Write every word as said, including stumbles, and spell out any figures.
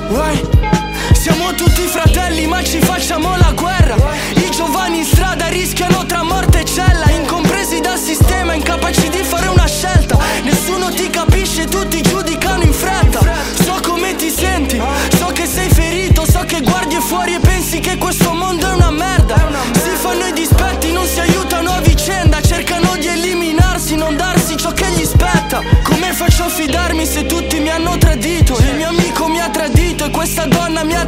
Uè, siamo tutti fratelli ma ci facciamo la guerra. I giovani in strada rischiano tra morte e cella, incompresi dal sistema, incapaci di fare una scelta. Nessuno ti capisce, tutti giudicano in fretta. So come ti senti, so che sei ferito, so che guardi fuori e pensi che questo mondo è una merda. Si fanno i dispetti, non si aiutano a vicenda, cercano di eliminarsi, non darsi ciò che gli spetta. Come faccio a fidarmi se tutti mi hanno tradito? Il mio amico mi ha tradito e questa donna mi ha